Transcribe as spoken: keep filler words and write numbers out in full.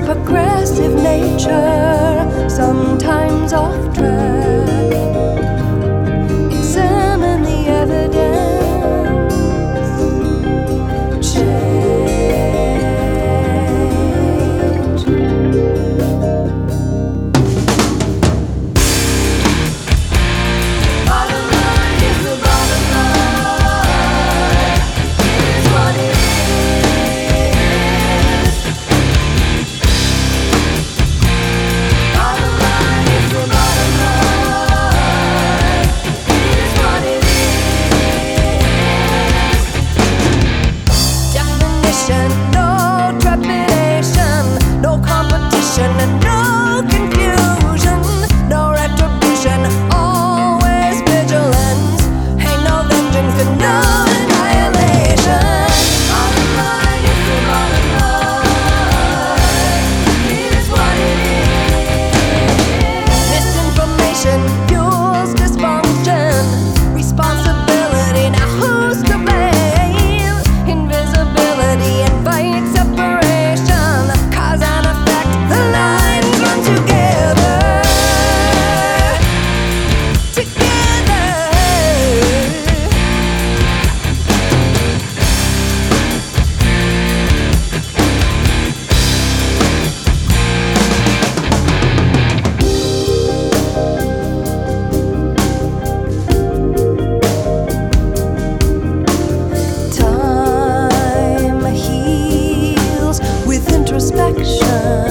progressive nature, sometimes off track. Examine the evidence. Change. Bottom line is the bottom line. It is what it is. Bottom line is the bottom line. It is what it is. Definition, no trepidation, no competition and no confusion, no retribution, always vigilance. Ain't no vengeance and no annihilation. Bottom line is the bottom line. It is what it is. Misinformation fuels dysfunction. Responsibility, now who's to blame? Invisibility invites separation. Cause and effect, the lines run together. Together. Time heals with introspection.